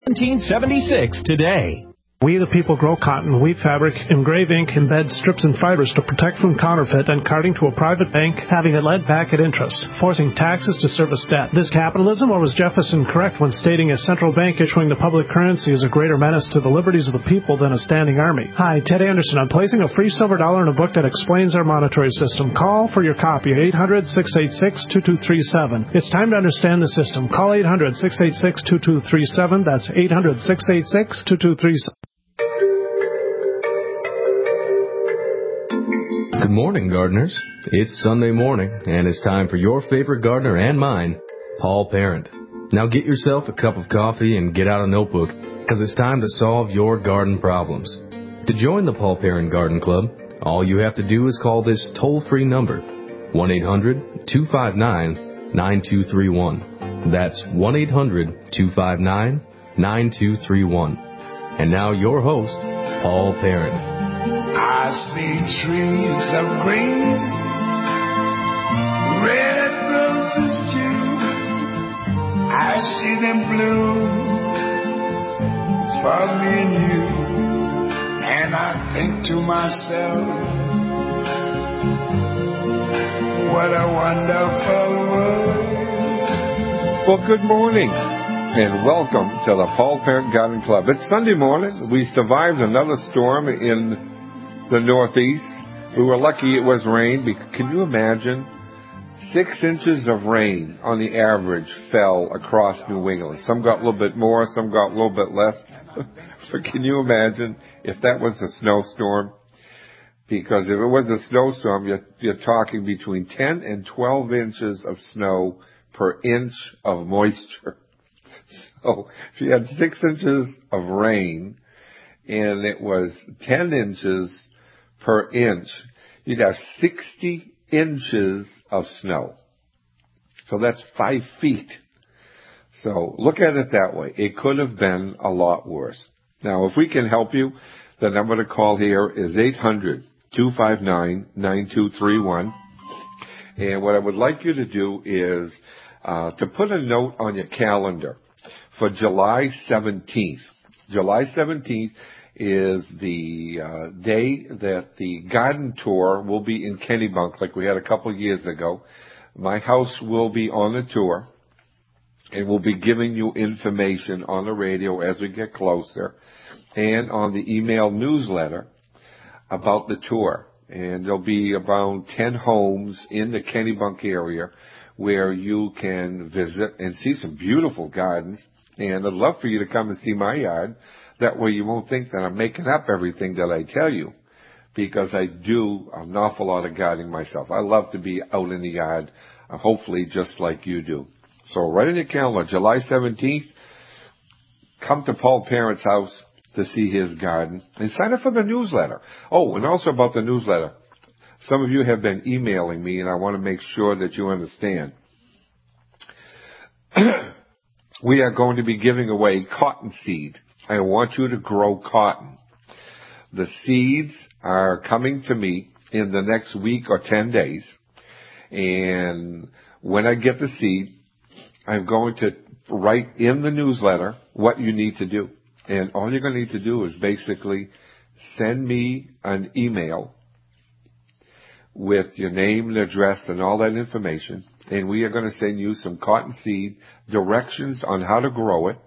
1776 today. We the people grow cotton, weave fabric, engrave ink, embed strips and fibers to protect from counterfeit and carting to a private bank, having it led back at interest, forcing taxes to service debt. This capitalism, or was Jefferson correct when stating a central bank issuing the public currency is a greater menace to the liberties of the people than a standing army? Hi, Ted Anderson. I'm placing a free silver dollar in a book that explains our monetary system. Call for your copy at 800-686-2237. It's time to understand the system. Call 800-686-2237. That's 800-686-2237. Good morning, gardeners. It's Sunday morning, and it's time for your favorite gardener and mine, Paul Parent. Now get yourself a cup of coffee and get out a notebook, because it's time to solve your garden problems. To join the Paul Parent Garden Club, all you have to do is call this toll-free number, 1-800-259-9231. That's 1-800-259-9231. And now your host, Paul Parent. I see trees of green, red roses too. I see them bloom for me and you. And I think to myself, what a wonderful world. Well, good morning and welcome to the Paul Parent Garden Club. It's Sunday morning. We survived another storm in the Northeast. We were lucky it was rain. Can you imagine? 6 inches of rain on the average fell across New England. Some got a little bit more, some got a little bit less. But can you imagine if that was a snowstorm? Because if it was a snowstorm, you're talking between 10 and 12 inches of snow per inch of moisture. So if you had 6 inches of rain and it was 10 inches per inch, you'd have 60 inches of snow. So that's 5 feet. So look at it that way. It could have been a lot worse. Now, if we can help you, the number to call here is 800-259-9231. And what I would like you to do is to put a note on your calendar for July 17th. July 17th is the day that the garden tour will be in Kennebunk, like we had a couple years ago. My house will be on the tour, and we'll be giving you information on the radio as we get closer, and on the email newsletter about the tour. And there'll be about 10 homes in the Kennebunk area where you can visit and see some beautiful gardens. And I'd love for you to come and see my yard. That way you won't think that I'm making up everything that I tell you, because I do an awful lot of gardening myself. I love to be out in the yard, hopefully just like you do. So right in your calendar, July 17th, come to Paul Parent's house to see his garden and sign up for the newsletter. Oh, and also about the newsletter. Some of you have been emailing me, and I want to make sure that you understand. We are going to be giving away cotton seed. I want you to grow cotton. The seeds are coming to me in the next week or 10 days. And when I get the seed, I'm going to write in the newsletter what you need to do. And all you're going to need to do is basically send me an email with your name and address and all that information. And we are going to send you some cotton seed, directions on how to grow it.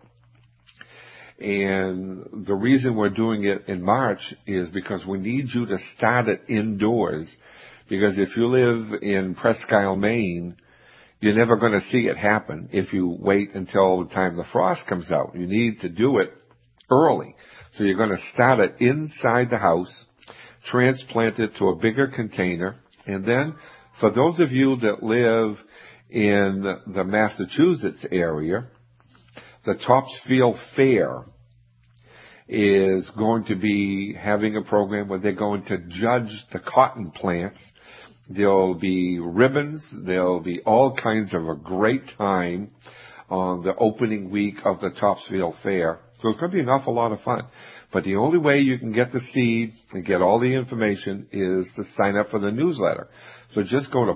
And the reason we're doing it in March is because we need you to start it indoors. Because if you live in Presque Isle, Maine, you're never going to see it happen if you wait until the time the frost comes out. You need to do it early. So you're going to start it inside the house, transplant it to a bigger container, and then for those of you that live in the Massachusetts area, the Topsfield Fair is going to be having a program where they're going to judge the cotton plants. There'll be ribbons. There'll be all kinds of a great time on the opening week of the Topsfield Fair. So it's going to be an awful lot of fun. But the only way you can get the seed and get all the information is to sign up for the newsletter. So just go to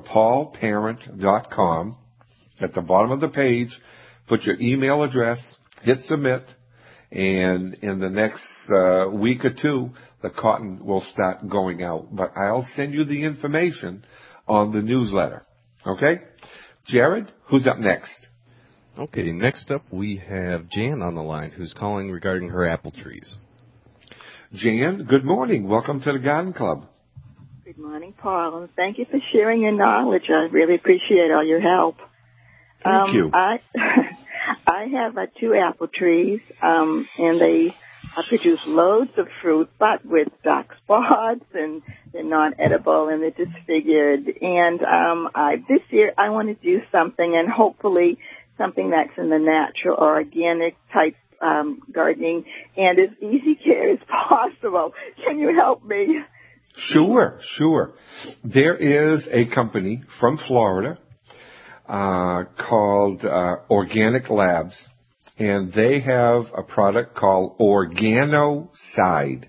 paulparent.com. At the bottom of the page, put your email address, hit submit, And in the next week or two, the cotton will start going out. But I'll send you the information on the newsletter. Okay? Jared, who's up next? Okay, next up we have Jan on the line, who's calling regarding her apple trees. Jan, good morning. Welcome to the Garden Club. Good morning, Paul, and thank you for sharing your knowledge. I really appreciate all your help. Thank you. I have 2 apple trees, and they produce loads of fruit, but with dark spots, and they're not edible, and they're disfigured. And this year I want to do something, and hopefully something that's in the natural or organic type gardening, and as easy care as possible. Can you help me? Sure. There is a company from Florida called Organic Labs, and they have a product called Organocide,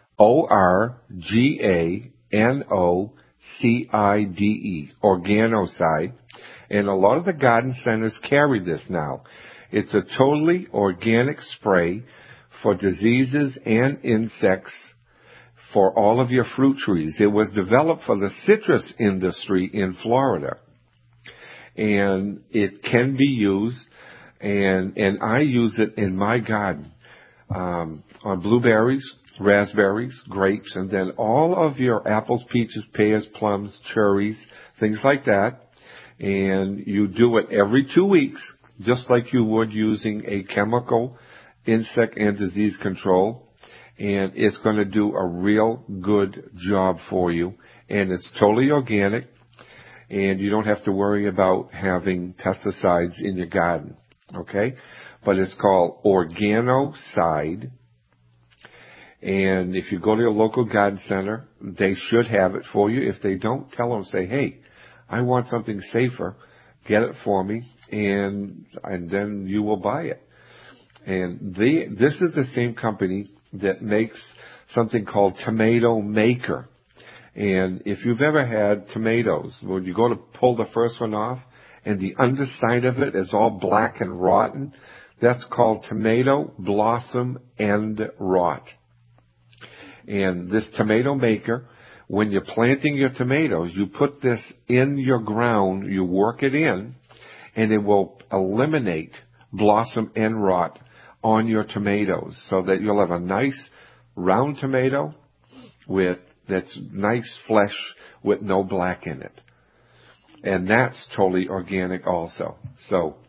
ORGANOCIDE, Organocide, and a lot of the garden centers carry this now. It's a totally organic spray for diseases and insects for all of your fruit trees. It was developed for the citrus industry in Florida, and it can be used, and I use it in my garden on blueberries, raspberries, grapes, and then all of your apples, peaches, pears, plums, cherries, things like that. And you do it every 2 weeks, just like you would using a chemical insect and disease control. And it's going to do a real good job for you. And it's totally organic. And you don't have to worry about having pesticides in your garden. Okay? But it's called Organocide. And if you go to your local garden center, they should have it for you. If they don't, tell them, say, hey, I want something safer. Get it for me, and then you will buy it. And this is the same company that makes something called Tomato Maker. And if you've ever had tomatoes, when you go to pull the first one off, and the underside of it is all black and rotten, that's called tomato blossom end rot. And this Tomato Maker, when you're planting your tomatoes, you put this in your ground, you work it in, and it will eliminate blossom end rot on your tomatoes so that you'll have a nice round tomato that's nice flesh with no black in it. And that's totally organic also. So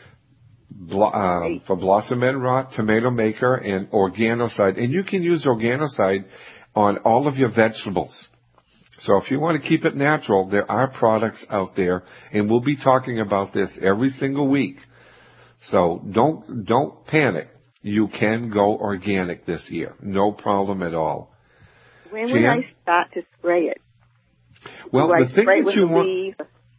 for blossom end rot, Tomato Maker, and Organocide. And you can use Organocide on all of your vegetables. So if you want to keep it natural, there are products out there, and we'll be talking about this every single week. So don't panic. You can go organic this year. No problem at all. When would I start to spray it? Well, the thing that you want...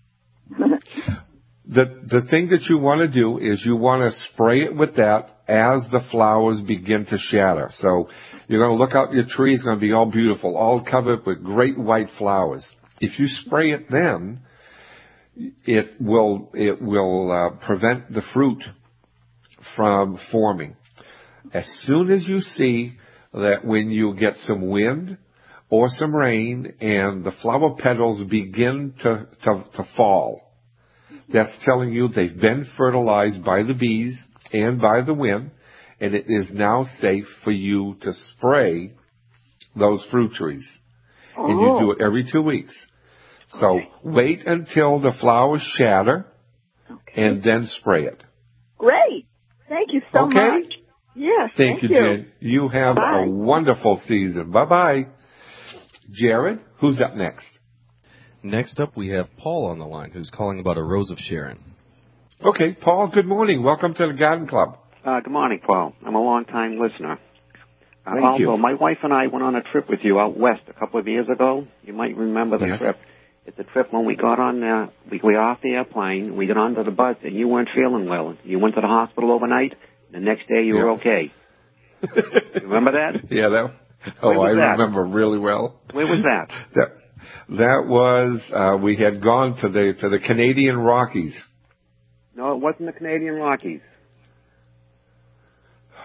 The thing that you want to do is you want to spray it with that as the flowers begin to shatter. So you're going to look out your tree, it's going to be all beautiful, all covered with great white flowers. If you spray it then, it will prevent the fruit from forming. As soon as you see that when you get some wind or some rain and the flower petals begin to fall, that's telling you they've been fertilized by the bees and by the wind, and it is now safe for you to spray those fruit trees. Oh. And you do it every 2 weeks. So wait until the flowers shatter, and then spray it. Great. Thank you so much. Yes, thank you, Jen. You have a wonderful season. Bye-bye. Jared, who's up next? Next up, we have Paul on the line, who's calling about a Rose of Sharon. Okay, Paul, good morning. Welcome to the Garden Club. Good morning, Paul. I'm a long-time listener. Thank you. My wife and I went on a trip with you out west a couple of years ago. You might remember the trip. It's a trip when we got on, we were off the airplane, we got onto the bus, and you weren't feeling well. You went to the hospital overnight, and the next day you were okay. You remember that? Yeah, I remember really well. Where was that? That was, we had gone to the Canadian Rockies. No, it wasn't the Canadian Rockies.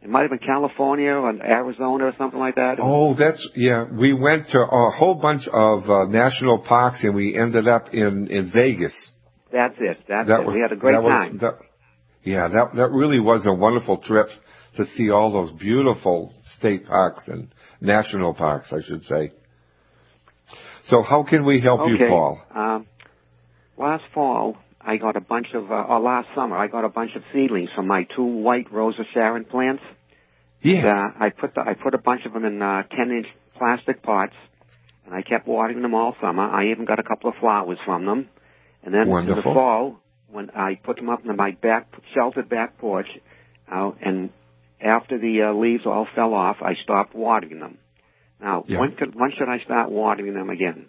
It might have been California or Arizona or something like that. Oh, we went to a whole bunch of national parks, and we ended up in Vegas. That's it. We had a great time. That really was a wonderful trip to see all those beautiful state parks and national parks, I should say. So how can we help you, Paul? Last fall, I got a bunch of, last summer, I got a bunch of seedlings from my 2 white Rosa Sharon plants. Yes. And, I put a bunch of them in 10-inch plastic pots, and I kept watering them all summer. I even got a couple of flowers from them. And then in the fall, when I put them up in my sheltered back porch, and after the leaves all fell off, I stopped watering them. Now, when should I start watering them again?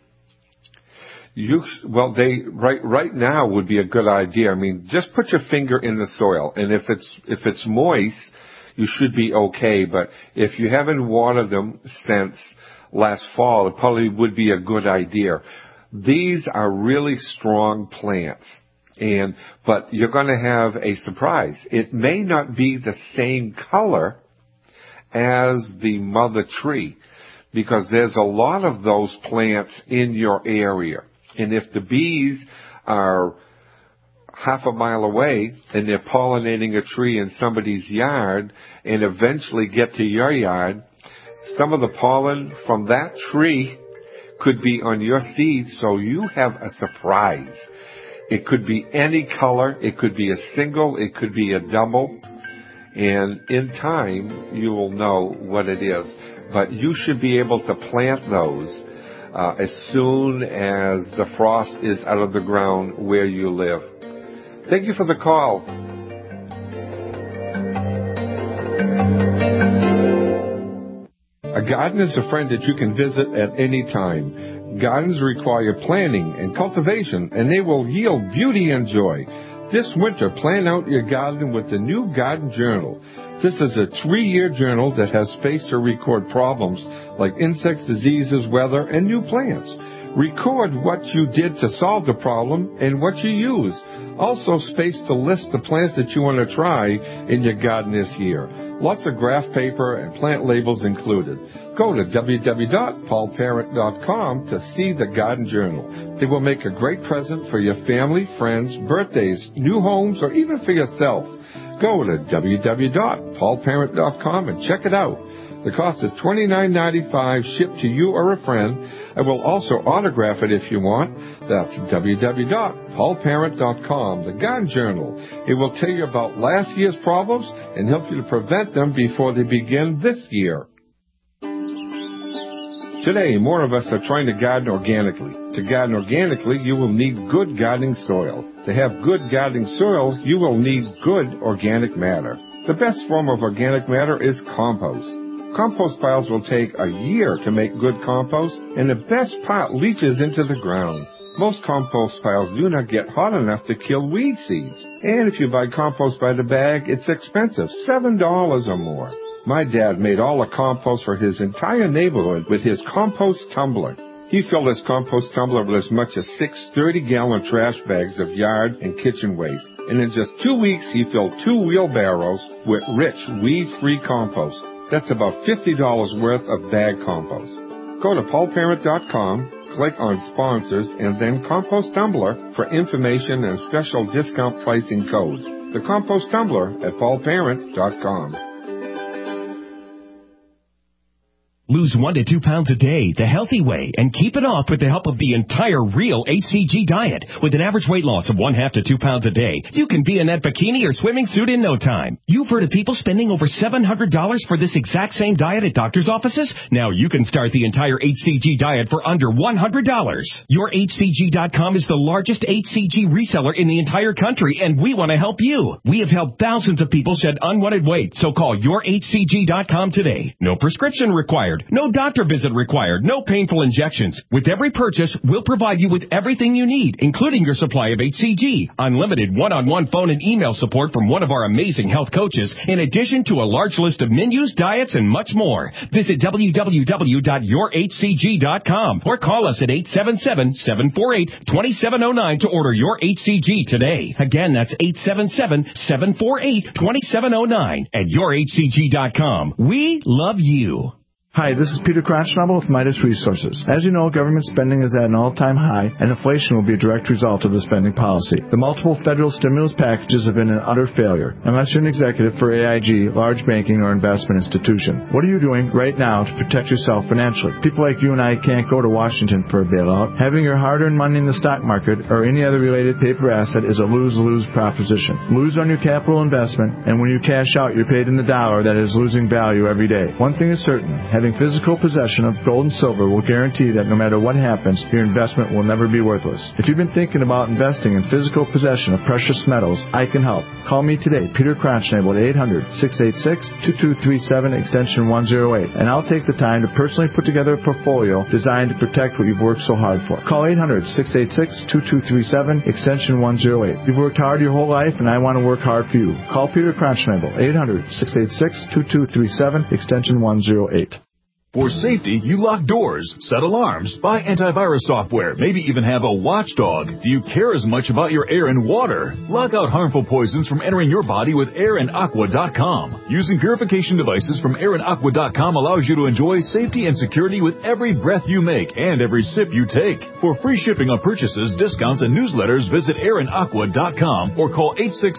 Right now would be a good idea. I mean, just put your finger in the soil, and if it's moist, you should be okay. But if you haven't watered them since last fall, it probably would be a good idea. These are really strong plants, but you're going to have a surprise. It may not be the same color as the mother tree, because there's a lot of those plants in your area. And if the bees are half a mile away and they're pollinating a tree in somebody's yard and eventually get to your yard, some of the pollen from that tree could be on your seeds, so you have a surprise. It could be any color. It could be a single. It could be a double. And in time, you will know what it is. But you should be able to plant those as soon as the frost is out of the ground where you live. Thank you for the call. A garden is a friend that you can visit at any time. Gardens require planning and cultivation, and they will yield beauty and joy. This winter, plan out your garden with the new Garden Journal. This is a 3-year journal that has space to record problems like insects, diseases, weather, and new plants. Record what you did to solve the problem and what you used. Also space to list the plants that you want to try in your garden this year. Lots of graph paper and plant labels included. Go to www.paulparent.com to see the Garden Journal. It will make a great present for your family, friends, birthdays, new homes, or even for yourself. Go to www.paulparent.com and check it out. The cost is $29.95 shipped to you or a friend. I will also autograph it if you want. That's www.paulparent.com, the Garden Journal. It will tell you about last year's problems and help you to prevent them before they begin this year. Today, more of us are trying to garden organically. To garden organically, you will need good gardening soil. To have good gardening soil, you will need good organic matter. The best form of organic matter is compost. Compost piles will take a year to make good compost, and the best part leaches into the ground. Most compost piles do not get hot enough to kill weed seeds. And if you buy compost by the bag, it's expensive, $7 or more. My dad made all the compost for his entire neighborhood with his compost tumbler. He filled his compost tumbler with as much as 6 30-gallon trash bags of yard and kitchen waste. And in just 2 weeks, he filled 2 wheelbarrows with rich, weed-free compost. That's about $50 worth of bag compost. Go to paulparent.com, click on Sponsors, and then Compost Tumbler for information and special discount pricing code. The Compost Tumbler at paulparent.com. Lose 1 to 2 pounds a day the healthy way and keep it off with the help of the entire Real HCG diet. With an average weight loss of 1/2 to 2 pounds a day, you can be in that bikini or swimming suit in no time. You've heard of people spending over $700 for this exact same diet at doctor's offices? Now you can start the entire HCG diet for under $100. YourHCG.com is the largest HCG reseller in the entire country, and we want to help you. We have helped thousands of people shed unwanted weight, so call YourHCG.com today. No prescription required. code. No doctor visit required. No painful injections. With every purchase, we'll provide you with everything you need, including your supply of HCG, unlimited one-on-one phone and email support from one of our amazing health coaches, in addition to a large list of menus, diets, and much more. Visit www.yourhcg.com or call us at 877-748-2709 to order your HCG today. Again, that's 877-748-2709 at yourhcg.com. We love you. Hi, this is Peter Crotchnobble with Midas Resources. As you know, government spending is at an all-time high, and inflation will be a direct result of the spending policy. The multiple federal stimulus packages have been an utter failure, unless you're an executive for AIG, large banking, or investment institution. What are you doing right now to protect yourself financially? People like you and I can't go to Washington for a bailout. Having your hard-earned money in the stock market or any other related paper asset is a lose-lose proposition. Lose on your capital investment, and when you cash out, you're paid in the dollar that is losing value every day. One thing is certain. Having physical possession of gold and silver will guarantee that no matter what happens, your investment will never be worthless. If you've been thinking about investing in physical possession of precious metals, I can help. Call me today, Peter Crotchnable, at 800-686-2237, extension 108, and I'll take the time to personally put together a portfolio designed to protect what you've worked so hard for. Call 800-686-2237, extension 108. You've worked hard your whole life, and I want to work hard for you. Call Peter Crotchnable, 800-686-2237, extension 108. For safety, you lock doors, set alarms, buy antivirus software, maybe even have a watchdog. Do you care as much about your air and water? Lock out harmful poisons from entering your body with AirandAqua.com. Using purification devices from AirandAqua.com allows you to enjoy safety and security with every breath you make and every sip you take. For free shipping on purchases, discounts, and newsletters, visit AirandAqua.com or call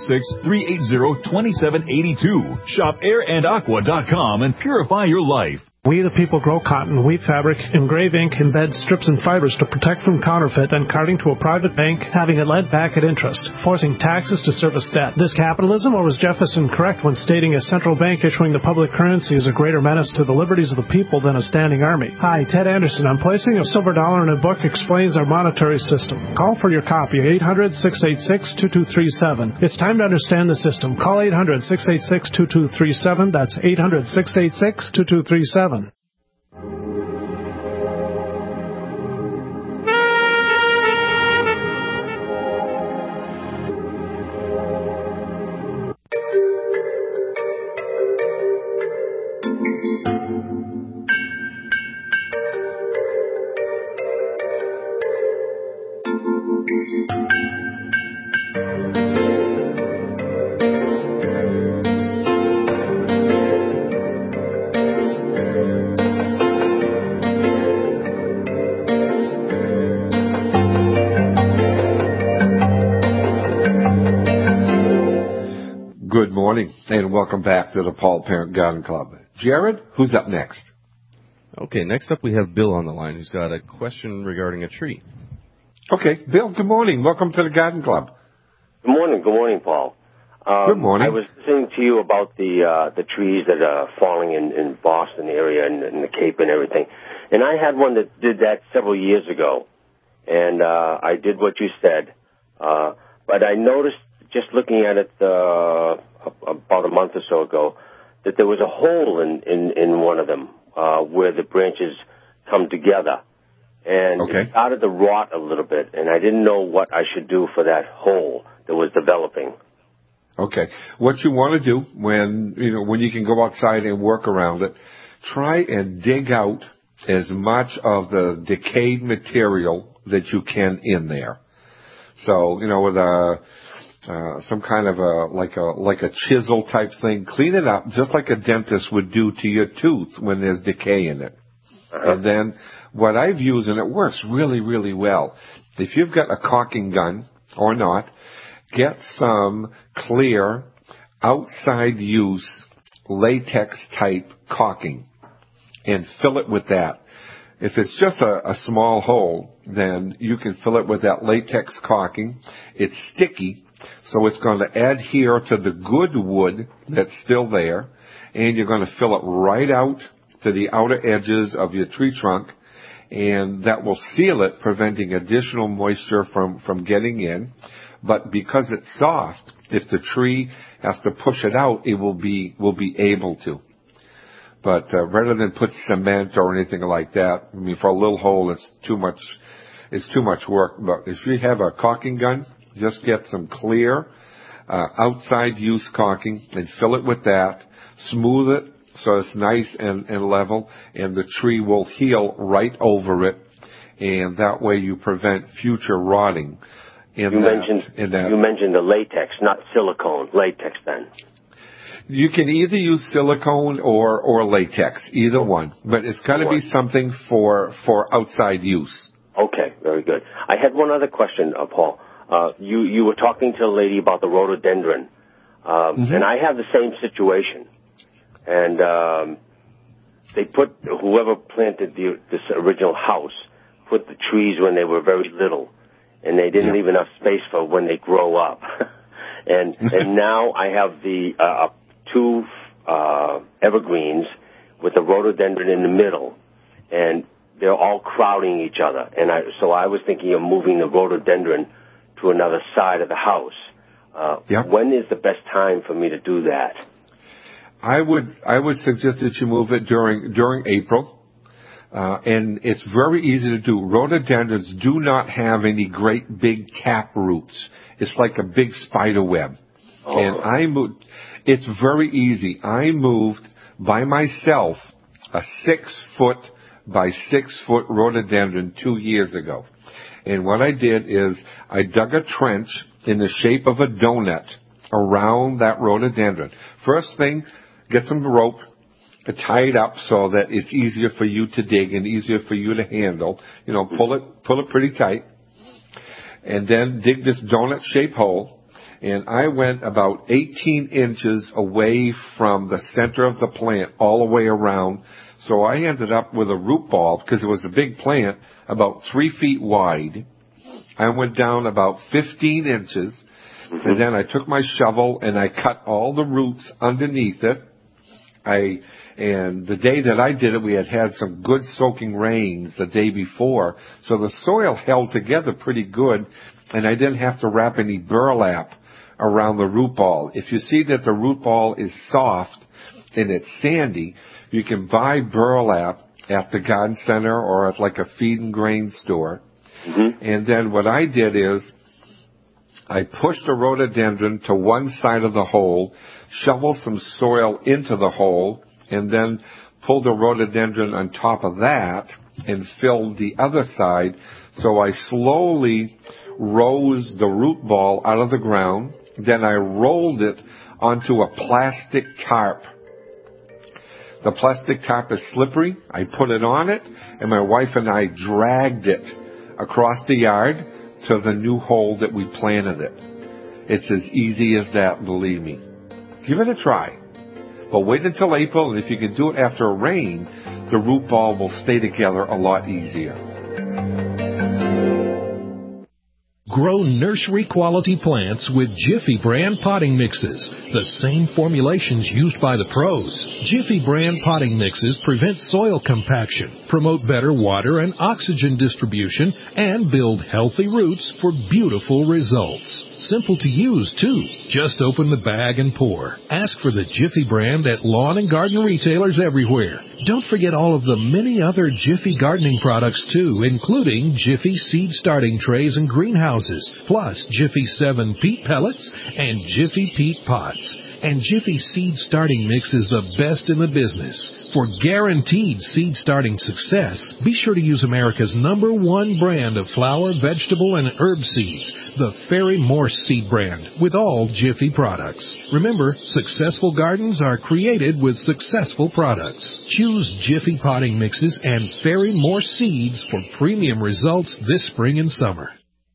866-380-2782. Shop AirandAqua.com and purify your life. We the people grow cotton, weave fabric, engrave ink, embed strips and fibers to protect from counterfeit and carting to a private bank, having it led back at interest, forcing taxes to service debt. This capitalism, or was Jefferson correct when stating a central bank issuing the public currency is a greater menace to the liberties of the people than a standing army? Hi, Ted Anderson. I'm placing a silver dollar in a book explains our monetary system. Call for your copy, 800-686-2237. It's time to understand the system. Call 800-686-2237. That's 800-686-2237. Good morning, and welcome back to the Paul Parent Garden Club. Jared, who's up next? Okay, next up we have Bill on the line, who's got a question regarding a tree. Okay, Bill, good morning. Welcome to the Garden Club. Good morning, Paul. Good morning. I was listening to you about the trees that are falling in Boston area and in the Cape and everything. And I had one that did that several years ago, and I did what you said. But I noticed, just looking at it about a month or so ago, that there was a hole in one of them where the branches come together. And It started to rot a little bit, and I didn't know what I should do for that hole that was developing. Okay. What you want to do when you can go outside and work around it, try and dig out as much of the decayed material that you can in there. So, with some kind of like a chisel type thing, clean it up just like a dentist would do to your tooth when there's decay in it. And then what I've used, and it works really, really well, if you've got a caulking gun or not, get some clear outside use latex type caulking and fill it with that. If it's just a small hole, then you can fill it with that latex caulking. It's sticky, so it's going to adhere to the good wood that's still there, and you're going to fill it right out to the outer edges of your tree trunk, and that will seal it, preventing additional moisture from getting in. But because it's soft, if the tree has to push it out, it will be able to. But rather than put cement or anything like that, I mean, for a little hole, it's too much work. But if you have a caulking gun, just get some clear outside use caulking and fill it with that. Smooth it so it's nice and level, and the tree will heal right over it, and that way you prevent future rotting. You mentioned the latex, not silicone. Latex, then. You can either use silicone or latex, either one. But it's got to be something for outside use. Okay, very good. I had one other question, Paul. You were talking to a lady about the rhododendron, and I have the same situation. And whoever planted this original house put the trees when they were very little, and they didn't leave enough space for when they grow up. and now I have the two evergreens with the rhododendron in the middle, and they're all crowding each other. And so I was thinking of moving the rhododendron to another side of the house. When is the best time for me to do that? I would suggest that you move it during April. And it's very easy to do. Rhododendrons do not have any great big tap roots. It's like a big spider web. Oh. And it's very easy. I moved by myself a 6-foot by 6-foot rhododendron 2 years ago. And what I did is I dug a trench in the shape of a donut around that rhododendron. First thing, get some rope, tie it up so that it's easier for you to dig and easier for you to handle. Pull it pretty tight. And then dig this donut-shaped hole. And I went about 18 inches away from the center of the plant all the way around. So I ended up with a root ball, because it was a big plant, about 3 feet wide. I went down about 15 inches. And then I took my shovel and I cut all the roots underneath it. And the day that I did it, we had some good soaking rains the day before. So the soil held together pretty good, and I didn't have to wrap any burlap around the root ball. If you see that the root ball is soft and it's sandy, you can buy burlap at the garden center or at like a feed and grain store. And then what I did is I pushed the rhododendron to one side of the hole, shoveled some soil into the hole, and then pulled the rhododendron on top of that and filled the other side. So I slowly rose the root ball out of the ground. Then I rolled it onto a plastic tarp. The plastic tarp is slippery. I put it on it, and my wife and I dragged it across the yard to the new hole that we planted it. It's as easy as that, believe me. Give it a try. But wait until April, and if you can do it after a rain, the root ball will stay together a lot easier. Grow nursery-quality plants with Jiffy brand potting mixes, the same formulations used by the pros. Jiffy brand potting mixes prevent soil compaction, promote better water and oxygen distribution, and build healthy roots for beautiful results. Simple to use, too. Just open the bag and pour. Ask for the Jiffy brand at lawn and garden retailers everywhere. Don't forget all of the many other Jiffy gardening products, too, including Jiffy seed starting trays and greenhouses, plus Jiffy 7 peat pellets and Jiffy peat pots. And Jiffy Seed Starting Mix is the best in the business. For guaranteed seed starting success, be sure to use America's #1 brand of flower, vegetable, and herb seeds, the Fairy Morse seed brand, with all Jiffy products. Remember, successful gardens are created with successful products. Choose Jiffy potting mixes and Fairy Morse seeds for premium results this spring and summer.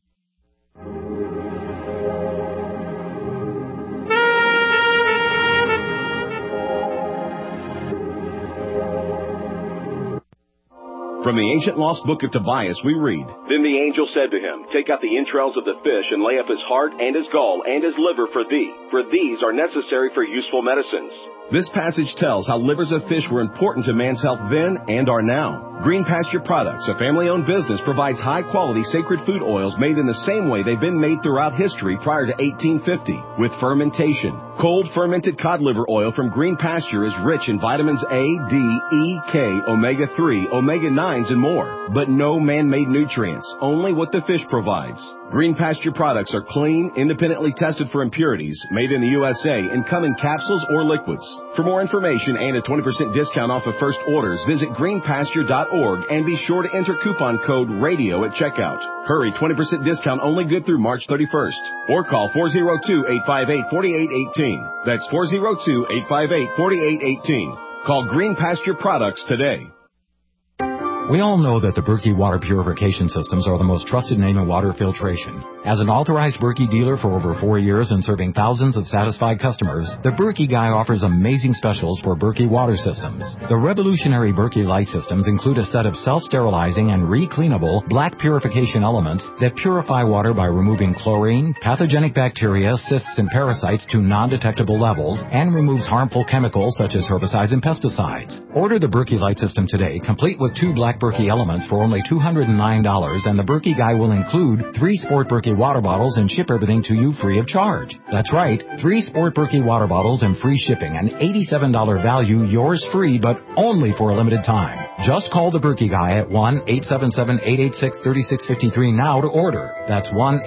From the ancient lost book of Tobias, we read, Then the angel said to him, Take out the entrails of the fish and lay up his heart and his gall and his liver for thee, for these are necessary for useful medicines. This passage tells how livers of fish were important to man's health then and are now. Green Pasture Products, a family-owned business, provides high-quality sacred food oils made in the same way they've been made throughout history prior to 1850, with fermentation. Cold fermented cod liver oil from Green Pasture is rich in vitamins A, D, E, K, omega-3, omega-9s, and more. But no man-made nutrients, only what the fish provides. Green Pasture products are clean, independently tested for impurities, made in the USA, and come in capsules or liquids. For more information and a 20% discount off of first orders, visit greenpasture.org and be sure to enter coupon code RADIO at checkout. Hurry, 20% discount only good through March 31st. Or call 402-858-4818. That's 402-858-4818. Call Green Pasture Products today. We all know that the Berkey water purification systems are the most trusted name in water filtration. As an authorized Berkey dealer for over 4 years and serving thousands of satisfied customers, the Berkey Guy offers amazing specials for Berkey water systems. The revolutionary Berkey Light systems include a set of self-sterilizing and re-cleanable black purification elements that purify water by removing chlorine, pathogenic bacteria, cysts, and parasites to non-detectable levels and removes harmful chemicals such as herbicides and pesticides. Order the Berkey Light system today, complete with 2 black Berkey elements for only $209, and the Berkey Guy will include 3 Sport Berkey water bottles and ship everything to you free of charge. That's right, 3 Sport Berkey water bottles and free shipping, an $87 value, yours free, but only for a limited time. Just call the Berkey Guy at 1-877-886-3653 now to order. That's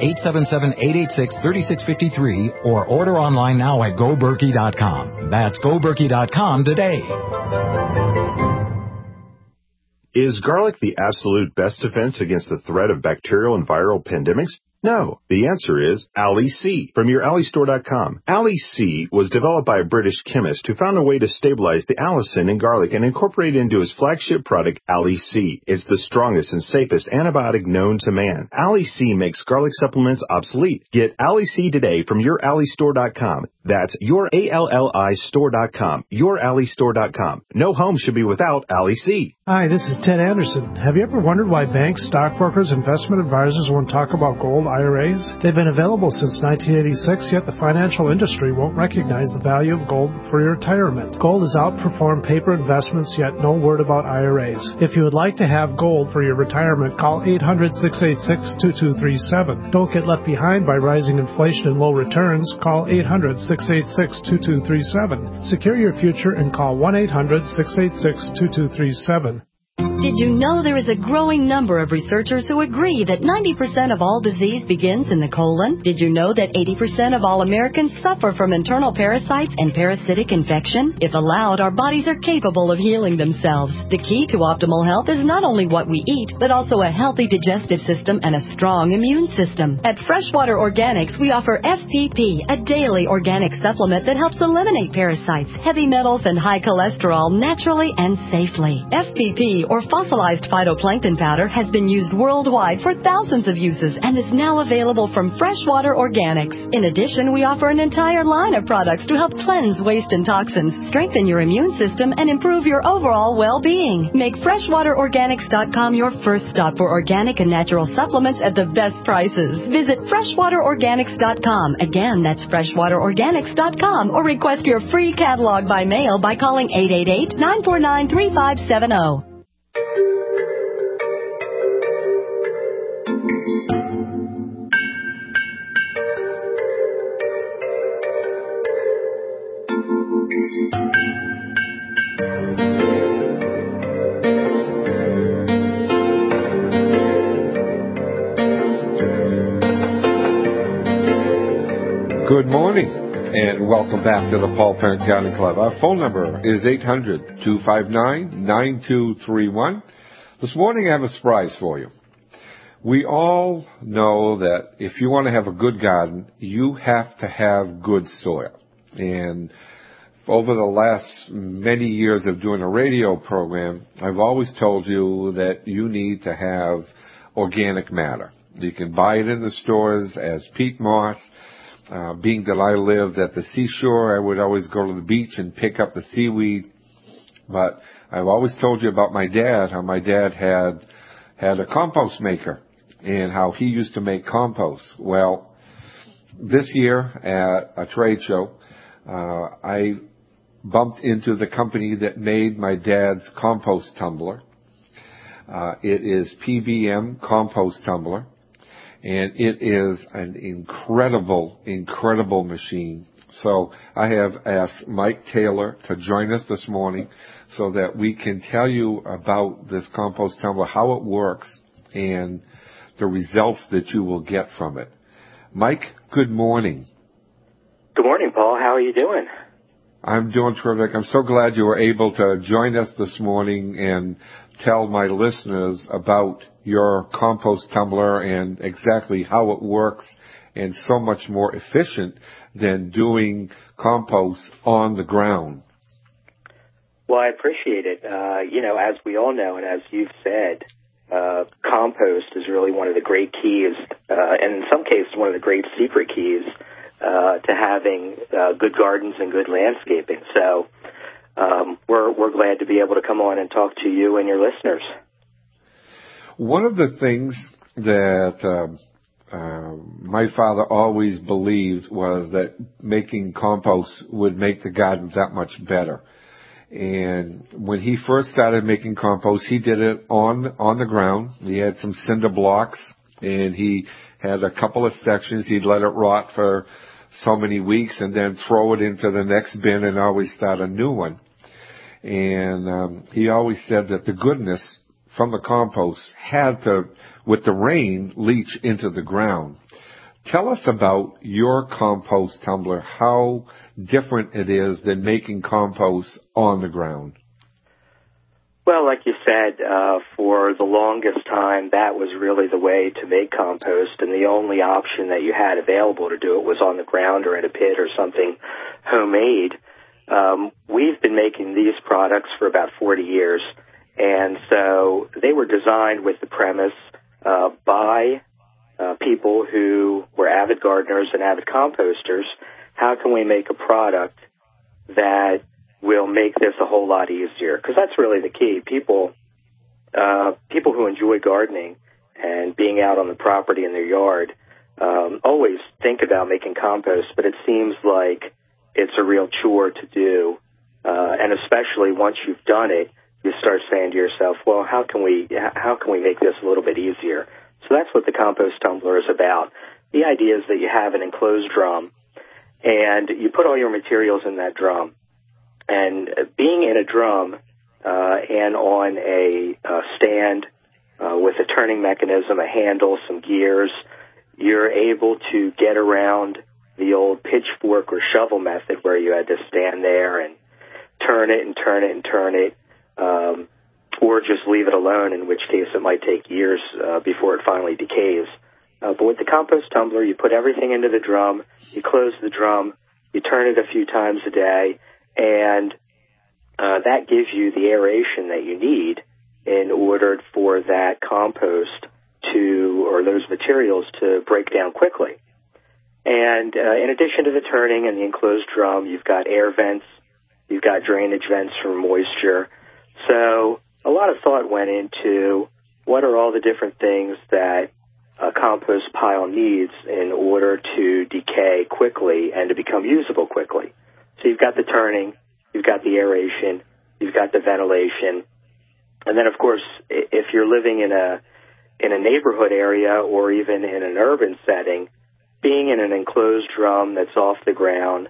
1-877-886-3653, or order online now at GoBerkey.com. That's GoBerkey.com today. Is garlic the absolute best defense against the threat of bacterial and viral pandemics? No. The answer is Ali C from your AliStore.com. Ali C was developed by a British chemist who found a way to stabilize the allicin in garlic and incorporate it into his flagship product, Ali C. It's the strongest and safest antibiotic known to man. Ali C makes garlic supplements obsolete. Get Ali C today from your AliStore.com. That's your ALLI-store.com. Your AliStore.com. No home should be without Ali C. Hi, this is Ted Anderson. Have you ever wondered why banks, stockbrokers, investment advisors won't talk about gold IRAs? They've been available since 1986, yet the financial industry won't recognize the value of gold for your retirement. Gold has outperformed paper investments, yet no word about IRAs. If you would like to have gold for your retirement, call 800-686-2237. Don't get left behind by rising inflation and low returns. Call 800-686-2237. Secure your future and call 1-800-686-2237. Did you know there is a growing number of researchers who agree that 90% of all disease begins in the colon? Did you know that 80% of all Americans suffer from internal parasites and parasitic infection? If allowed, our bodies are capable of healing themselves. The key to optimal health is not only what we eat, but also a healthy digestive system and a strong immune system. At Freshwater Organics, we offer FPP, a daily organic supplement that helps eliminate parasites, heavy metals, and high cholesterol naturally and safely. FPP, or fossilized phytoplankton powder, has been used worldwide for thousands of uses and is now available from Freshwater Organics. In addition, we offer an entire line of products to help cleanse waste and toxins, strengthen your immune system, and improve your overall well-being. Make FreshwaterOrganics.com your first stop for organic and natural supplements at the best prices. Visit FreshwaterOrganics.com. Again, that's FreshwaterOrganics.com, or request your free catalog by mail by calling 888-949-3570. Good morning, and welcome back to the Paul Parent Garden Club. Our phone number is 800-259-9231. This morning I have a surprise for you. We all know that if you want to have a good garden, you have to have good soil. And over the last many years of doing a radio program, I've always told you that you need to have organic matter. You can buy it in the stores as peat moss. Being that I lived at the seashore, I would always go to the beach and pick up the seaweed. But I've always told you about my dad, how my dad had a compost maker and how he used to make compost. Well, this year at a trade show, I bumped into the company that made my dad's compost tumbler. It is PBM Compost Tumbler, and it is an incredible, incredible machine. So I have asked Mike Taylor to join us this morning so that we can tell you about this compost tumbler, how it works, and the results that you will get from it. Mike, good morning. Good morning, Paul. How are you doing? I'm doing terrific. I'm so glad you were able to join us this morning and tell my listeners about your compost tumbler and exactly how it works, and so much more efficient than doing compost on the ground. Well, I appreciate it. As we all know, and as you've said, compost is really one of the great keys, and in some cases one of the great secret keys to having good gardens and good landscaping. So we're glad to be able to come on and talk to you and your listeners. One of the things that my father always believed was that making compost would make the garden that much better. And when he first started making compost, he did it on the ground. He had some cinder blocks, and he had a couple of sections. He'd let it rot for so many weeks and then throw it into the next bin and always start a new one. And he always said that the goodness from the compost had to, with the rain, leach into the ground. Tell us about your compost tumbler, how different it is than making compost on the ground. Well, like you said, for the longest time, that was really the way to make compost, and the only option that you had available to do it was on the ground or in a pit or something homemade. We've been making these products for about 40 years, and so they were designed with the premise by people who were avid gardeners and avid composters. How can we make a product that will make this a whole lot easier? Because that's really the key. People who enjoy gardening and being out on the property in their yard always think about making compost, but it seems like it's a real chore to do. And especially once you've done it, you start saying to yourself, well, how can we make this a little bit easier? So that's what the compost tumbler is about. The idea is that you have an enclosed drum, and you put all your materials in that drum. And being in a drum and on a stand with a turning mechanism, a handle, some gears, you're able to get around the old pitchfork or shovel method where you had to stand there and turn it and turn it and turn it, or just leave it alone, in which case it might take years before it finally decays. But with the compost tumbler, you put everything into the drum, you close the drum, you turn it a few times a day, and that gives you the aeration that you need in order for that compost or those materials to break down quickly. And in addition to the turning and the enclosed drum, you've got air vents, you've got drainage vents for moisture. So a lot of thought went into what are all the different things that a compost pile needs in order to decay quickly and to become usable quickly. So you've got the turning, you've got the aeration, you've got the ventilation, and then of course, if you're living in a neighborhood area or even in an urban setting, being in an enclosed drum that's off the ground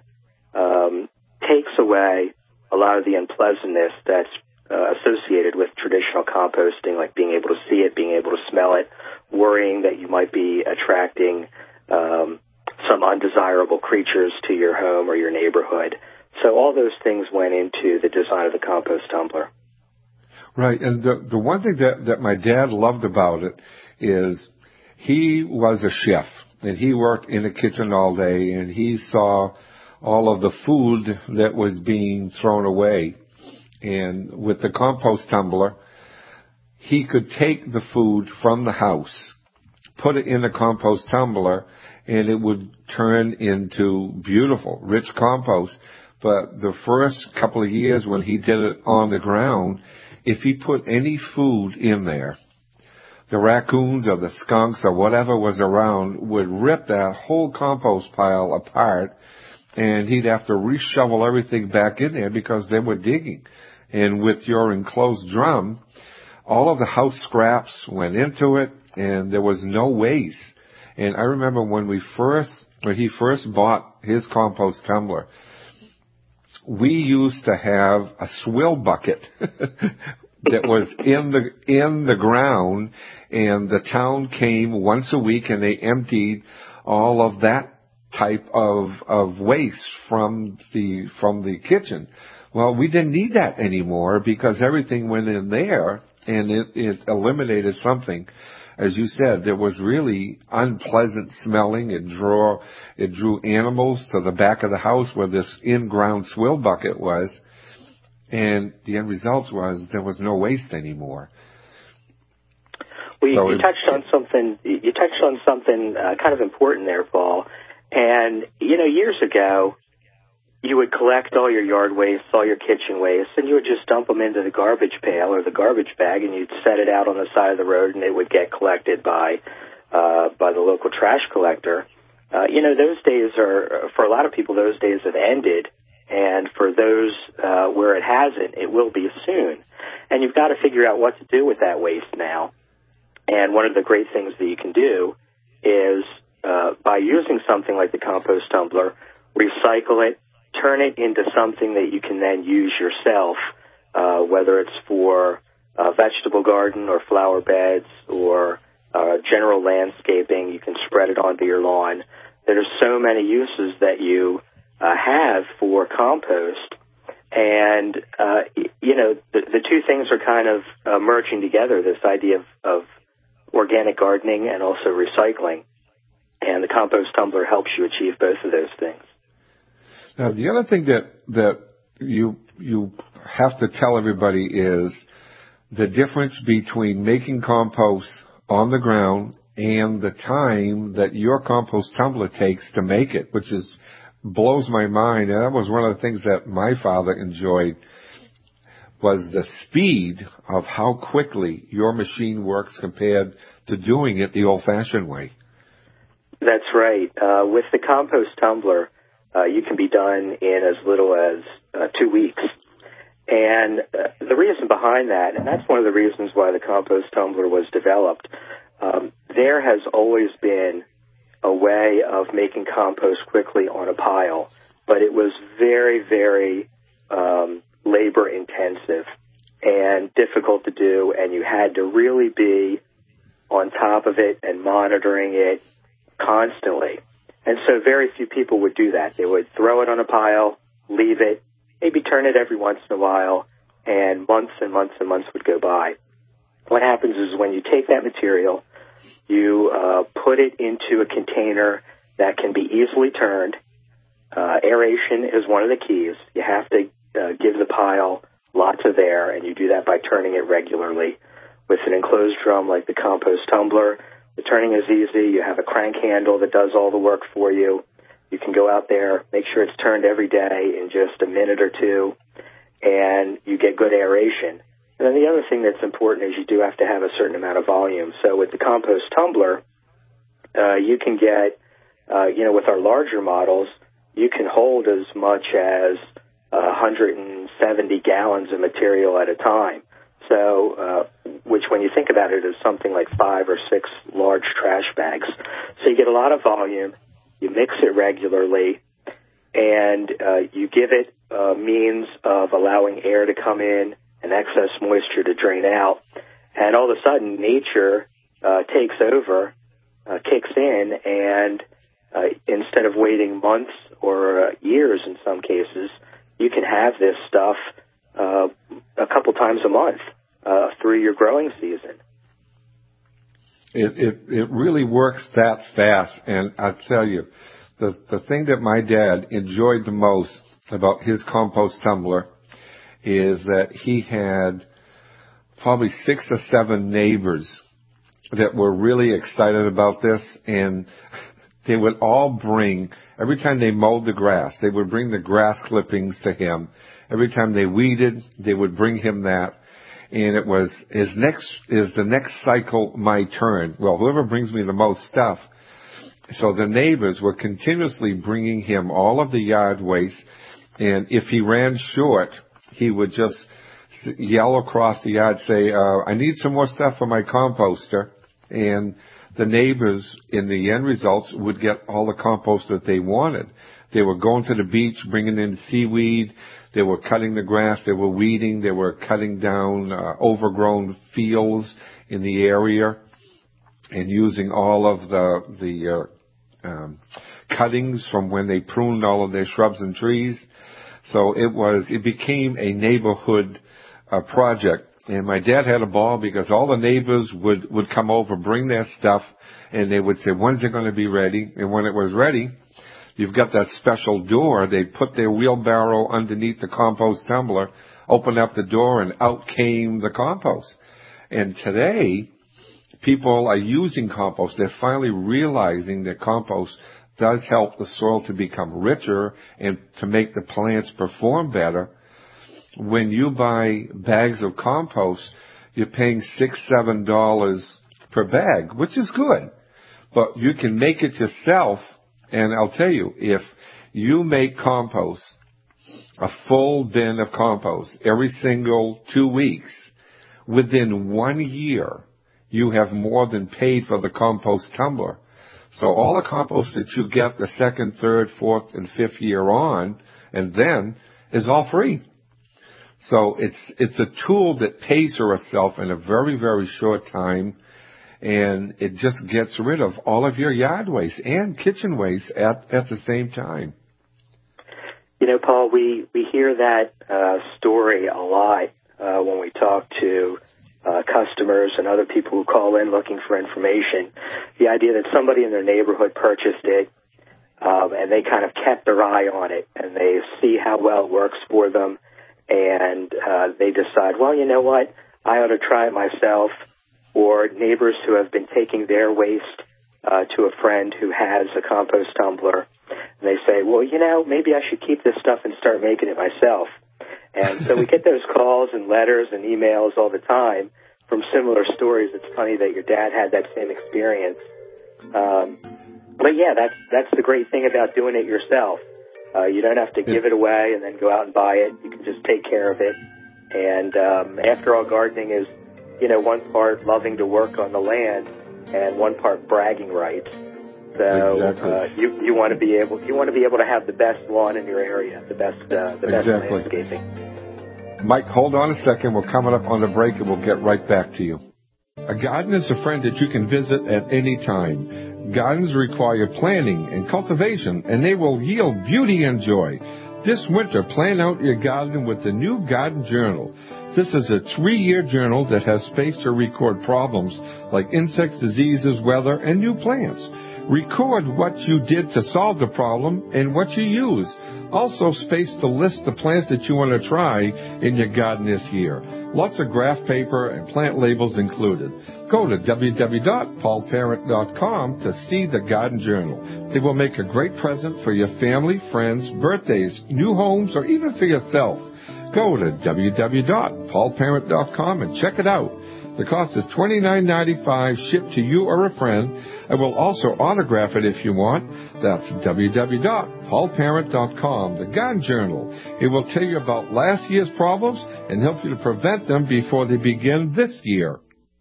takes away a lot of the unpleasantness that's associated with traditional composting, like being able to see it, being able to smell it, worrying that you might be attracting some undesirable creatures to your home or your neighborhood. So all those things went into the design of the compost tumbler. Right, and the one thing that my dad loved about it is he was a chef, and he worked in the kitchen all day, and he saw all of the food that was being thrown away. And with the compost tumbler, he could take the food from the house, put it in the compost tumbler, and it would turn into beautiful, rich compost. But the first couple of years when he did it on the ground, if he put any food in there, the raccoons or the skunks or whatever was around would rip that whole compost pile apart and he'd have to reshovel everything back in there because they were digging. And with your enclosed drum, all of the house scraps went into it, and there was no waste. And I remember when he first bought his compost tumbler, we used to have a swill bucket that was in the ground, and the town came once a week and they emptied all of that type of waste from the kitchen. Well, we didn't need that anymore because everything went in there, and it eliminated something. As you said, there was really unpleasant smelling. It drew animals to the back of the house where this in-ground swill bucket was, and the end result was there was no waste anymore. Well, you touched on something. You touched on something kind of important there, Paul. And years ago, you would collect all your yard waste, all your kitchen waste, and you would just dump them into the garbage pail or the garbage bag, and you'd set it out on the side of the road, and it would get collected by the local trash collector. Those days for a lot of people, those days have ended, and for those where it hasn't, it will be soon. And you've got to figure out what to do with that waste now. And one of the great things that you can do is, by using something like the compost tumbler, recycle it, turn it into something that you can then use yourself, whether it's for a vegetable garden or flower beds or general landscaping. You can spread it onto your lawn. There's so many uses that you have for compost. And, the two things are kind of merging together, this idea of organic gardening and also recycling. And the compost tumbler helps you achieve both of those things. Now, the other thing that you have to tell everybody is the difference between making compost on the ground and the time that your compost tumbler takes to make it, which blows my mind. And that was one of the things that my father enjoyed, was the speed of how quickly your machine works compared to doing it the old-fashioned way. That's right. With the compost tumbler, you can be done in as little as 2 weeks. And the reason behind that, and that's one of the reasons why the compost tumbler was developed, there has always been a way of making compost quickly on a pile, but it was very, very labor-intensive and difficult to do, and you had to really be on top of it and monitoring it constantly. And so very few people would do that. They would throw it on a pile, leave it, maybe turn it every once in a while, and months and months and months would go by. What happens is when you take that material, you put it into a container that can be easily turned. Aeration is one of the keys. You have to give the pile lots of air, and you do that by turning it regularly. With an enclosed drum like the compost tumbler, the turning is easy. You have a crank handle that does all the work for you. You can go out there, make sure it's turned every day in just a minute or two, and you get good aeration. And then the other thing that's important is you do have to have a certain amount of volume. So with the compost tumbler, you can get, with our larger models, you can hold as much as 170 gallons of material at a time. So, which when you think about it is something like 5 or 6 large trash bags. So you get a lot of volume, you mix it regularly, and you give it means of allowing air to come in and excess moisture to drain out. And all of a sudden, nature takes over, kicks in, and instead of waiting months or years in some cases, you can have this stuff a couple times a month through your growing season. It really works that fast, and I'll tell you, the thing that my dad enjoyed the most about his compost tumbler is that he had probably 6 or 7 neighbors that were really excited about this, and they would all bring, every time they mowed the grass, they would bring the grass clippings to him. Every time they weeded, they would bring him that. And it was, is the next cycle my turn? Well, whoever brings me the most stuff, So the neighbors were continuously bringing him all of the yard waste, and if he ran short, he would just yell across the yard, say, I need some more stuff for my composter. And the neighbors, in the end results, would get all the compost that they wanted. They were going to the beach, bringing in seaweed. They were cutting the grass. They were weeding. They were cutting down overgrown fields in the area and using all of the cuttings from when they pruned all of their shrubs and trees. So it became a neighborhood project. And my dad had a ball because all the neighbors would come over, bring their stuff, and they would say, when's it going to be ready? And when it was ready, you've got that special door. They'd put their wheelbarrow underneath the compost tumbler, open up the door, and out came the compost. And today, people are using compost. They're finally realizing that compost does help the soil to become richer and to make the plants perform better. When you buy bags of compost, you're paying $6, $7 per bag, which is good. But you can make it yourself, and I'll tell you, if you make compost, a full bin of compost, every single 2 weeks, within 1 year, you have more than paid for the compost tumbler. So all the compost that you get the second, third, fourth, and fifth year on, and then, is all free. So it's a tool that pays for itself in a very, very short time, and it just gets rid of all of your yard waste and kitchen waste at the same time. You know, Paul, we hear that story a lot when we talk to customers and other people who call in looking for information. The idea that somebody in their neighborhood purchased it, and they kind of kept their eye on it, and they see how well it works for them, and they decide, well, you know what, I ought to try it myself. Or neighbors who have been taking their waste to a friend who has a compost tumbler, and they say, well, you know, maybe I should keep this stuff and start making it myself. And so we get those calls and letters and emails all the time from similar stories. It's funny that your dad had that same experience. But yeah, that's the great thing about doing it yourself. You don't have to give it away and then go out and buy it. You can just take care of it. And after all, gardening is, you know, one part loving to work on the land and one part bragging rights. So exactly. You want to be able to have the best lawn in your area, the best landscaping. Mike, hold on a second. We're coming up on the break and we'll get right back to you. A garden is a friend that you can visit at any time. Gardens require planning and cultivation, and they will yield beauty and joy. This winter, plan out your garden with the new Garden Journal. This is a 3-year journal that has space to record problems like insects, diseases, weather, and new plants. Record what you did to solve the problem and what you used. Also space to list the plants that you want to try in your garden this year. Lots of graph paper and plant labels included. Go to www.paulparent.com to see the Garden Journal. It will make a great present for your family, friends, birthdays, new homes, or even for yourself. Go to www.paulparent.com and check it out. The cost is $29.95 shipped to you or a friend. I will also autograph it if you want. That's www.paulparent.com, the Garden Journal. It will tell you about last year's problems and help you to prevent them before they begin this year.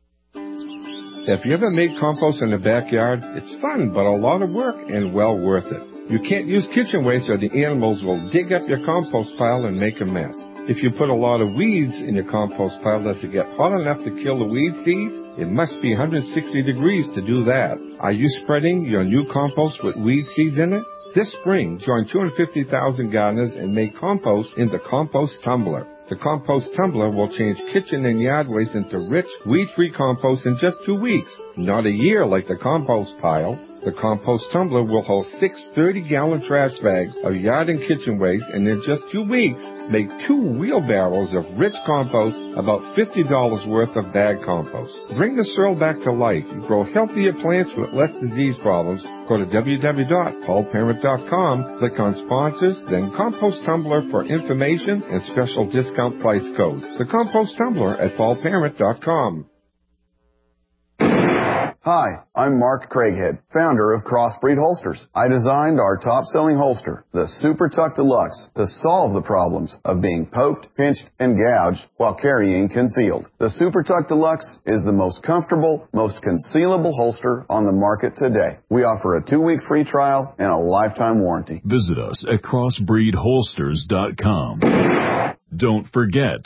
If you ever made compost in the backyard, it's fun, but a lot of work and well worth it. You can't use kitchen waste or the animals will dig up your compost pile and make a mess. If you put a lot of weeds in your compost pile, does it get hot enough to kill the weed seeds? It must be 160 degrees to do that. Are you spreading your new compost with weed seeds in it? This spring, join 250,000 gardeners and make compost in the Compost Tumbler. The Compost Tumbler will change kitchen and yard waste into rich, weed-free compost in just 2 weeks, not a year like the compost pile. The Compost Tumbler will hold 6 30-gallon trash bags of yard and kitchen waste, and in just 2 weeks, make 2 wheelbarrows of rich compost, about $50 worth of bag compost. Bring the soil back to life and grow healthier plants with less disease problems. Go to www.paulparent.com, click on Sponsors, then Compost Tumbler for information and special discount price codes. The Compost Tumbler at paulparent.com. Hi, I'm Mark Craighead, founder of Crossbreed Holsters. I designed our top-selling holster, the Super Tuck Deluxe, to solve the problems of being poked, pinched, and gouged while carrying concealed. The Super Tuck Deluxe is the most comfortable, most concealable holster on the market today. We offer a 2-week free trial and a lifetime warranty. Visit us at crossbreedholsters.com. Don't forget,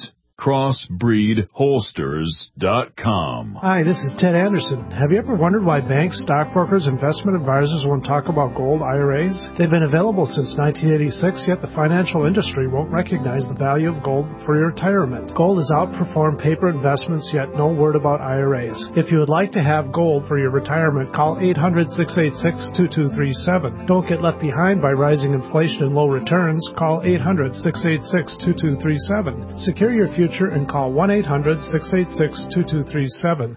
crossbreedholsters.com. Hi, this is Ted Anderson. Have you ever wondered why banks, stockbrokers, investment advisors won't talk about gold IRAs? They've been available since 1986, yet the financial industry won't recognize the value of gold for your retirement. Gold has outperformed paper investments, yet no word about IRAs. If you would like to have gold for your retirement, call 800-686-2237. Don't get left behind by rising inflation and low returns. Call 800-686-2237. Secure your future and call 1-800-686-2237.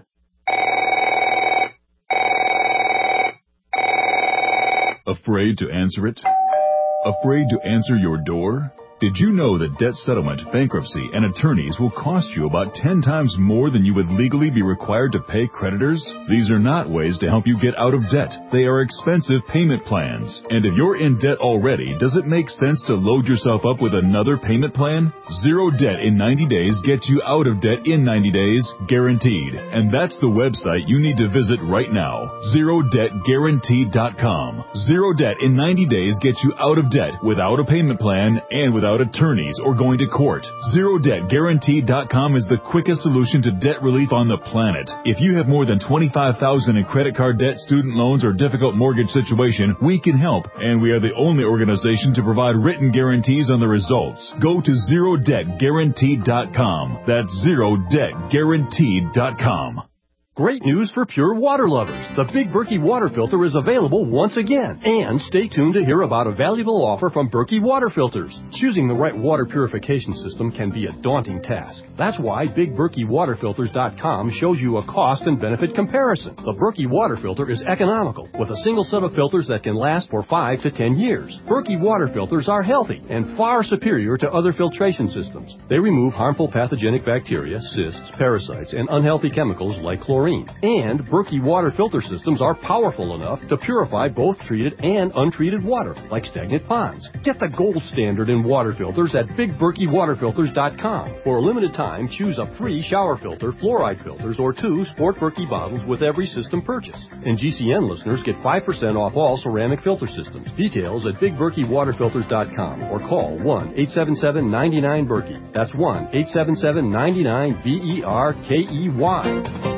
Afraid to answer it? Afraid to answer your door? Did you know that debt settlement, bankruptcy, and attorneys will cost you about 10 times more than you would legally be required to pay creditors? These are not ways to help you get out of debt. They are expensive payment plans. And if you're in debt already, does it make sense to load yourself up with another payment plan? Zero debt in 90 days gets you out of debt in 90 days, guaranteed. And that's the website you need to visit right now, ZeroDebtGuaranteed.com. Zero debt in 90 days gets you out of debt without a payment plan and without attorneys or going to court. ZeroDebtGuaranteed.com is the quickest solution to debt relief on the planet. If you have more than $25,000 in credit card debt, student loans, or difficult mortgage situation, we can help, and we are the only organization to provide written guarantees on the results. Go to ZeroDebtGuaranteed.com. That's ZeroDebtGuaranteed.com. Great news for pure water lovers. The Big Berkey water filter is available once again. And stay tuned to hear about a valuable offer from Berkey Water Filters. Choosing the right water purification system can be a daunting task. That's why BigBerkeyWaterFilters.com shows you a cost and benefit comparison. The Berkey water filter is economical, with a single set of filters that can last for 5 to 10 years. Berkey water filters are healthy and far superior to other filtration systems. They remove harmful pathogenic bacteria, cysts, parasites, and unhealthy chemicals like chlorine. And Berkey water filter systems are powerful enough to purify both treated and untreated water, like stagnant ponds. Get the gold standard in water filters at BigBerkeyWaterFilters.com. For a limited time, choose a free shower filter, fluoride filters, or 2 Sport Berkey bottles with every system purchase. And GCN listeners get 5% off all ceramic filter systems. Details at BigBerkeyWaterFilters.com or call 1-877-99-BERKEY. That's 1-877-99-BERKEY.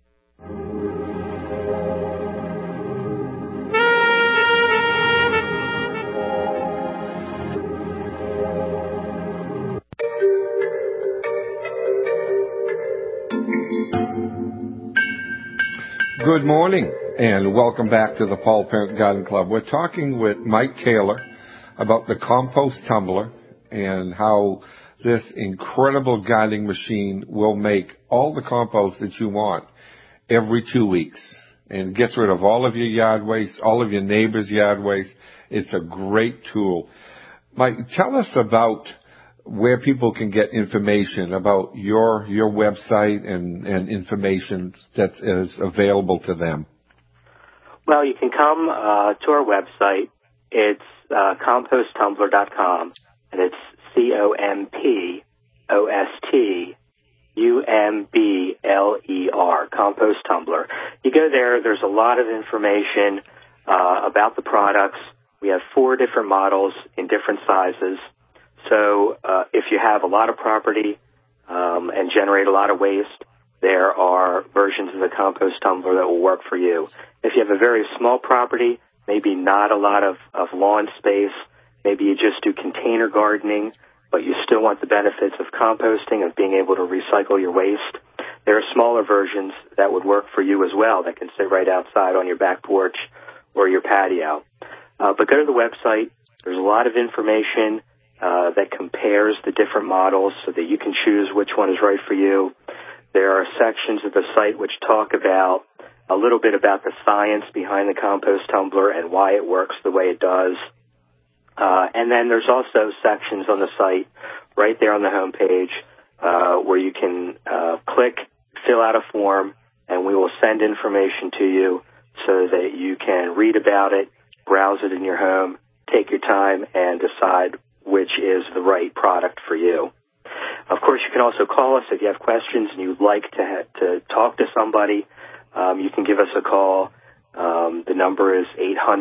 Good morning, and welcome back to the Paul Parent Garden Club. We're talking with Mike Taylor about the compost tumbler and how this incredible gardening machine will make all the compost that you want every 2 weeks and gets rid of all of your yard waste, all of your neighbors' yard waste. It's a great tool. Mike, tell us about where people can get information about your website and information that is available to them. Well, you can come to our website. It's composttumbler.com, and it's COMPOSTUMBLER, Compost Tumbler. You go there, there's a lot of information about the products. We have 4 different models in different sizes. So if you have a lot of property and generate a lot of waste, there are versions of the compost tumbler that will work for you. If you have a very small property, maybe not a lot of lawn space, maybe you just do container gardening, but you still want the benefits of composting, of being able to recycle your waste, there are smaller versions that would work for you as well that can sit right outside on your back porch or your patio. But go to the website. There's a lot of information that compares the different models so that you can choose which one is right for you. There are sections of the site which talk about a little bit about the science behind the compost tumbler and why it works the way it does. And then there's also sections on the site right there on the home page where you can click, fill out a form, and we will send information to you so that you can read about it, browse it in your home, take your time, and decide which is the right product for you. Of course, you can also call us if you have questions and you'd like to talk to somebody. You can give us a call. The number is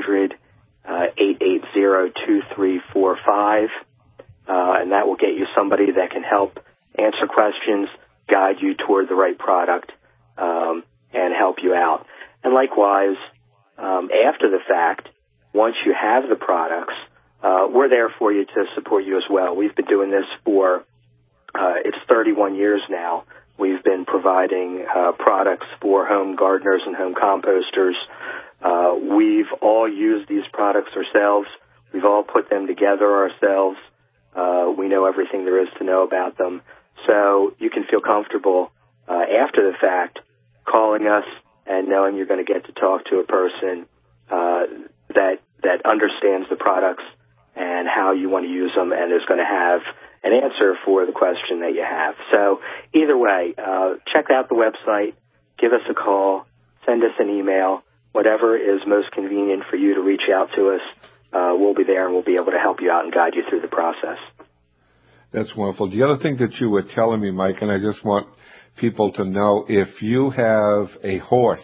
800-880-2345, and that will get you somebody that can help answer questions, guide you toward the right product, and help you out. And likewise, after the fact, once you have the products, we're there for you to support you as well. We've been doing this for, it's 31 years now. We've been providing products for home gardeners and home composters. We've all used these products ourselves. We've all put them together ourselves. We know everything there is to know about them. So you can feel comfortable after the fact calling us and knowing you're going to get to talk to a person that understands the products and how you want to use them and is going to have an answer for the question that you have. So either way, check out the website, give us a call, send us an email, whatever is most convenient for you to reach out to us. We'll be there and we'll be able to help you out and guide you through the process. That's wonderful. The other thing that you were telling me, Mike, and I just want people to know, if you have a horse,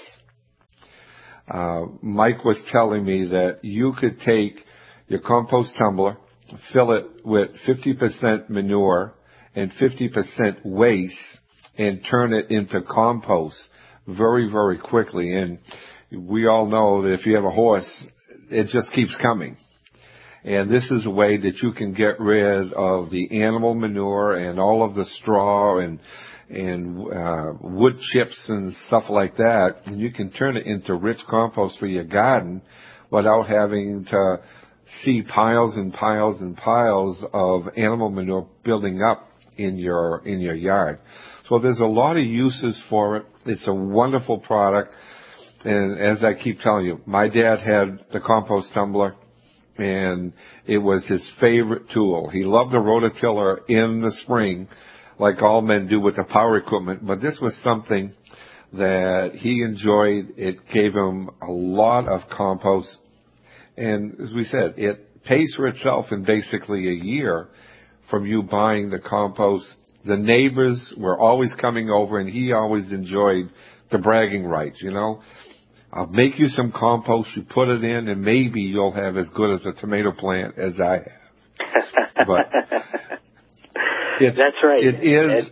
Mike was telling me that you could take your compost tumbler, fill it with 50% manure and 50% waste, and turn it into compost very, very quickly. And we all know that if you have a horse, it just keeps coming. And this is a way that you can get rid of the animal manure and all of the straw and wood chips and stuff like that, and you can turn it into rich compost for your garden without having to see piles and piles and piles of animal manure building up in your yard. So there's a lot of uses for it. It's a wonderful product. And as I keep telling you, my dad had the compost tumbler, and it was his favorite tool. He loved the rototiller in the spring, like all men do with the power equipment, but this was something that he enjoyed. It gave him a lot of compost. And as we said, it pays for itself in basically a year from you buying the compost. The neighbors were always coming over, and he always enjoyed the bragging rights, you know. I'll make you some compost, you put it in, and maybe you'll have as good as a tomato plant as I have. But that's right. It is.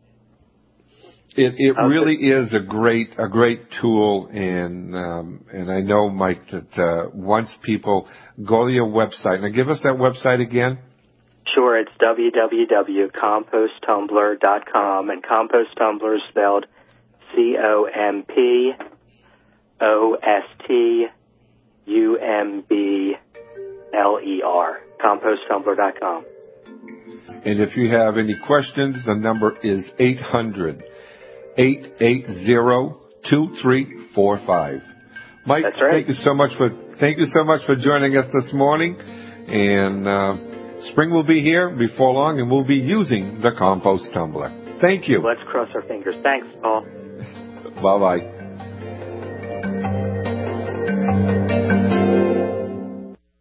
It really is a great tool, and I know, Mike, that once people go to your website, now give us that website again. Sure, it's www.composttumbler.com, and compost tumbler is spelled COMPOSTUMBLER, composttumbler.com. And if you have any questions, the number is 800-880-2345. Mike, that's right. Thank you so much for joining us this morning. And spring will be here before long, and we'll be using the compost tumbler. Thank you. Let's cross our fingers. Thanks, Paul. Bye-bye.